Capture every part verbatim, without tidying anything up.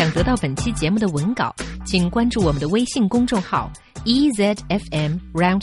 想得到本期节目的文稿，请关注我们的微信公众号 E Z F M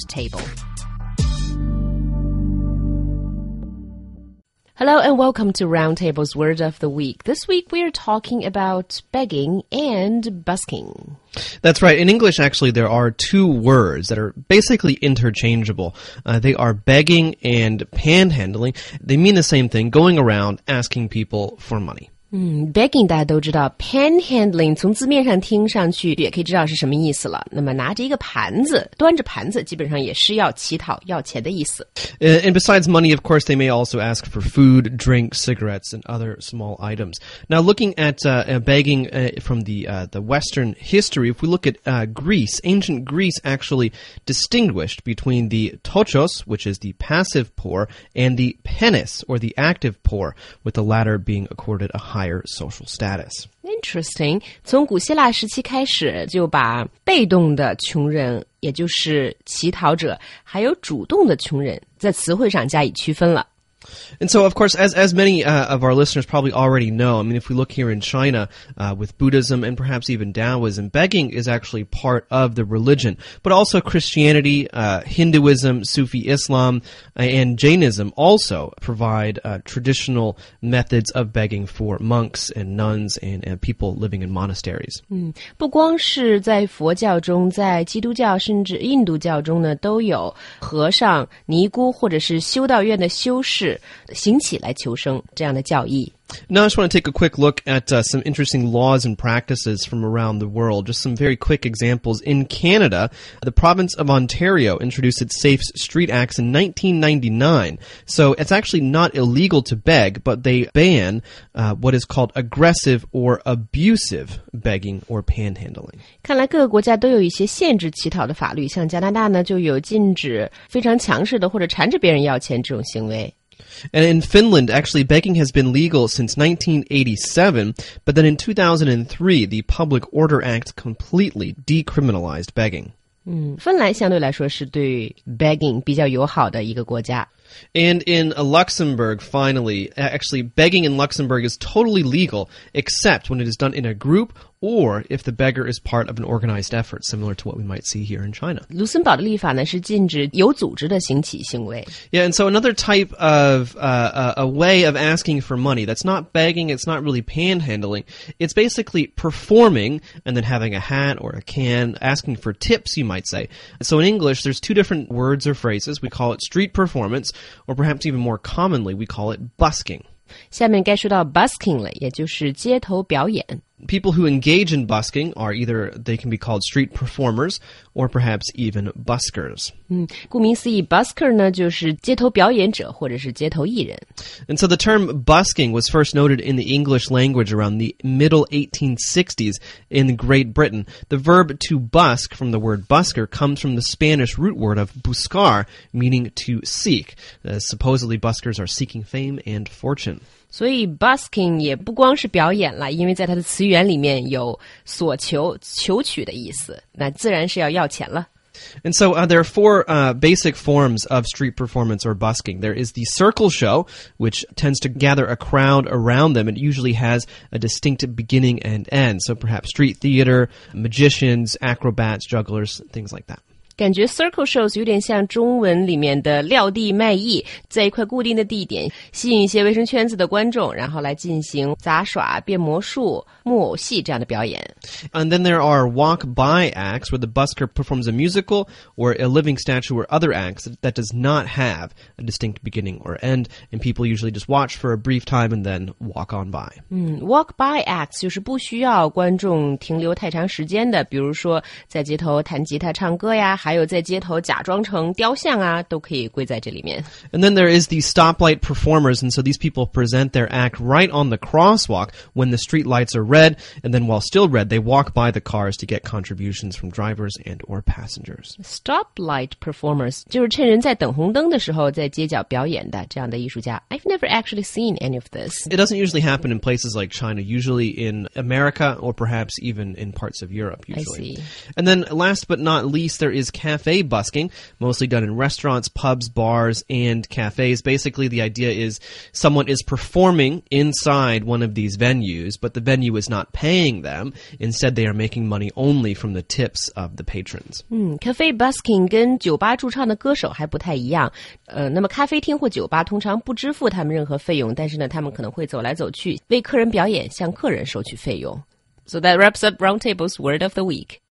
Roundtable。Hello and welcome to Roundtable's Word of the Week. This week we are talking about begging and busking. That's right. In English, actually, there are two words that are basically interchangeable. Uh, they are begging and panhandling. They mean the same thing, going around asking people for money. 嗯 begging 大家都知道 panhandling 从字面上听上去也可以知道是什么意思了。那么拿着一个盘子端着盘子基本上也是要乞讨要钱的意思。 And besides money, of course, they may also ask for food, drink, cigarettes, and other small items. Now, looking at uh, begging uh, from the uh, the Western history, if we look at uh, Greece, ancient Greece actually distinguished between the tochos, which is the passive poor, and the penes, or the active poor, with the latter being accorded a higher social status. Interesting. 从古希腊时期开始就把被动的穷人也就是乞讨者还有主动的穷人在词汇上加以区分了。 And so, of course, as as many uh, of our listeners probably already know, I mean, if we look here in China uh, with Buddhism and perhaps even Taoism, begging is actually part of the religion. But also Christianity, uh, Hinduism, Sufi Islam, uh, and Jainism also provide uh, traditional methods of begging for monks and nuns and, and people living in monasteries. 嗯，不光是在佛教中，在基督教甚至印度教中呢，都有和尚、尼姑或者是修道院的修士行乞来求生这样的教义。 Now I just want to take a quick look at uh, some interesting laws and practices from around the world. Just some very quick examples. In Canada, the province of Ontario introduced its Safe Street Acts in nineteen ninety-nine. So it's actually not illegal to beg, but they ban uh, what is called aggressive or abusive begging or panhandling. 看来各个国家都有一些限制乞讨的法律，像加拿大呢就有禁止非常强势的或者缠着别人要钱这种行为。 And in Finland, actually, begging has been legal since nineteen eighty-seven, but then in two thousand three, the Public Order Act completely decriminalized begging. 嗯，芬兰相对来说是对 begging 比较友好的一个国家。 And in uh, Luxembourg, finally, actually, begging in Luxembourg is totally legal, except when it is done in a group or if the beggar is part of an organized effort, similar to what we might see here in China. 卢森堡的立法呢是禁止有组织的行乞行为。 Yeah, and so another type of uh, a, a way of asking for money, that's not begging, it's not really panhandling, it's basically performing and then having a hat or a can, asking for tips, you might say. So in English, there's two different words or phrases. We call it street performance, or perhaps even more commonly, we call it busking. 下面该说到 busking 了，也就是街头表演。 People who engage in busking are either, they can be called street performers or perhaps even buskers. 嗯，顾名思义 busker 呢就是街头表演者或者是街头艺人。 And so the term busking was first noted in the English language around the middle eighteen sixties in Great Britain. The verb to busk from the word busker comes from the Spanish root word of buscar, meaning to seek. Uh, supposedly buskers are seeking fame and fortune. 所以 busking 也不光是表演了，因为在它的词源里面有索求、求取的意思，那自然是要要钱了。 And so uh, there are four uh, basic forms of street performance or busking. There is the circle show, which tends to gather a crowd around them. It usually has a distinct beginning and end. So perhaps street theater, magicians, acrobats, jugglers, things like that. 感觉 circle shows 有点像中文里面的撂地卖艺，在一块固定的地点吸引一些卫生圈子的观众，然后来进行杂耍、变魔术、木偶戏这样的表演。 And then there are walk-by acts where the busker performs a musical or a living statue or other acts that does not have a distinct beginning or end, and people usually just watch for a brief time and then walk on by. 嗯 walk-by acts 就是不需要观众停留太长时间的，比如说在街头弹吉他唱歌呀，还有在街头假装成雕像啊，都可以归在这里面。 And then there is the stoplight performers, and so these people present their act right on the crosswalk when the street lights are red, and then while still red, they walk by the cars to get contributions from drivers and or passengers. Stoplight performers 就是趁人在等红灯的时候在街角表演的这样的艺术家。 I've never actually seen any of this. It doesn't usually happen in places like China, usually in America or perhaps even in parts of Europe, usually. I see. And then last but not least, there is cafe busking, mostly done in restaurants, pubs, bars, and cafes. Basically, the idea is someone is performing inside one of these venues, but the venue is not paying them. Instead, they are making money only from the tips of the patrons. 嗯 cafe busking 跟酒吧驻唱的歌手还不太一样。呃，那么咖啡厅或酒吧通常不支付他们任何费用，但是呢，他们可能会走来走去，为客人表演，向客人收取费用。So that wraps up Roundtable's Word of the Week.